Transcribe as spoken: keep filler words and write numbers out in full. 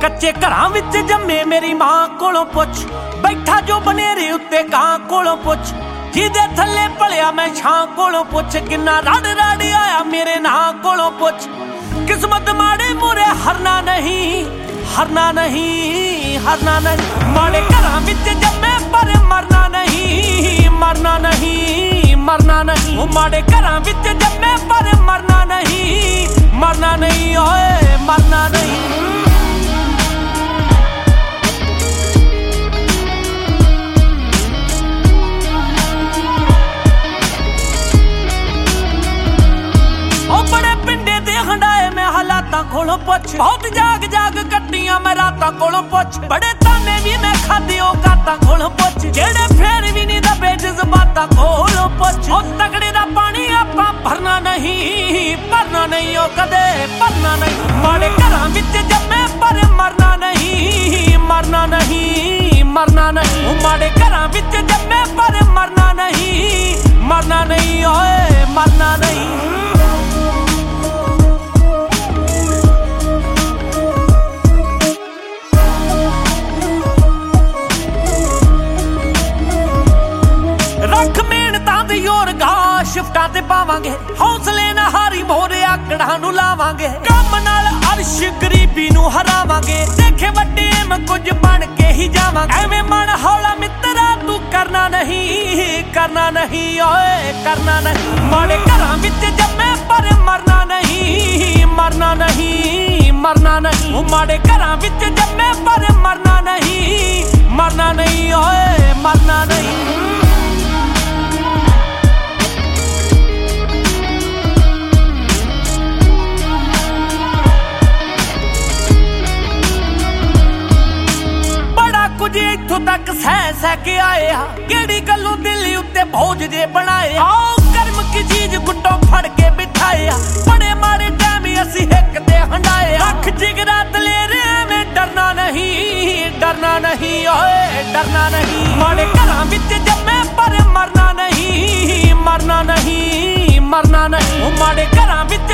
कच्चे घरां विच जम्मे मेरी मां कोलों पुछ, बैठा जो बनेरे उत्ते कां कोलों पुछ, जिदे थल्ले पलिया मैं छां कोलों पुछ, किन्ना रड़ रड़ आया मेरे नां कोलों पुछ। किस्मत माड़े मुरे हरना नहीं, हरना नहीं, हरना नहीं, माड़े घरां विच जम्मे पर मरना नहीं, मरना नहीं, मरना नहीं, माड़े घरां विच जम्मे पर मरना नहीं, मरना नहीं, ओए मरना नहीं। हंडाए मैं हालातां कोलों पुछ, बहुत जाग जाग कट्टियां मैं रातां कोलों पुछ, बड़े ताने भी मैं खाधी औकातां कोलों पुछ, जेड़े फेर भी नहीं दबे जज्बातां कोलों पुछ। ओ तगड़े दा पानी आपां भरना नहीं, भरना नहीं, ओ कदे भरना नहीं, माड़े घरां विच जम्मे पर मरना नहीं, मरना नहीं, मरना नहीं, माड़े घरां विच जम्मे पर मरना नहीं, मरना नहीं, ओए मरना नहीं। शिफ्टां ते पावांगे हौसले ना हारी मोरे आकड़ां नूं लावांगे, कम नाल अर्श गरीबी नूं हरावांगे, देखे वड्डे मैं कुछ बन के ही जावांगे। एवें मन हौला मित्रा तू करना नहीं, करना नहीं, ओए करना नहीं, माड़े घरां विच जम्मे पर मरना नहीं, मरना नहीं, मरना नहीं, माड़े घरां विच जम्मे पर मरना नहीं, मरना नहीं, ओए मरना नहीं। इत्थों तक सह सह के आए हा, केड़ी गल्लों दिल उत्ते बोझ जे बनाए, आओ कर्म की चीज गुट्टों फड़ के बिठाए, बड़े माड़े टाइम असी हिक ते हंडाए, अख जिगरा दलेरे में डरना नहीं, डरना नहीं, ओए डरना नहीं, माड़े घरां विच जम्मे पर मरना नहीं, मरना नहीं, मरना नहीं, माड़े घरां विच